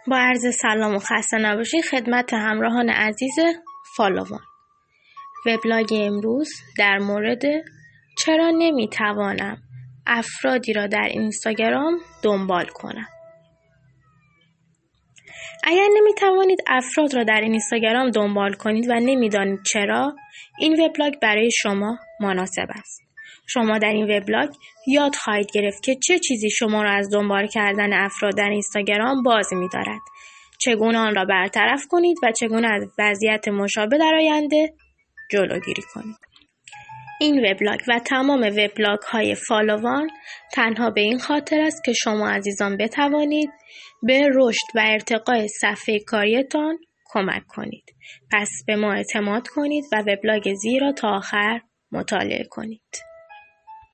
با عرض سلام و خسته نباشید خدمت همراهان عزیز فالووان. وبلاگ امروز در مورد چرا نمیتوانم افرادی را در اینستاگرام دنبال کنم. اگر نمیتوانید افراد را در اینستاگرام دنبال کنید و نمیدانید چرا، این وبلاگ برای شما مناسب است. شما در این وبلاگ یاد خواهید گرفت که چه چیزی شما را از دنبال کردن افراد در اینستاگرام باز می‌دارد، چگونه آن را برطرف کنید و چگونه از وضعیت مشابه در آینده جلوگیری کنید. این وبلاگ و تمام وبلاگ‌های فالووان تنها به این خاطر است که شما عزیزان بتوانید به رشد و ارتقای صفحه کاریتان کمک کنید. پس به ما اعتماد کنید و وبلاگ زیر را تا آخر مطالعه کنید.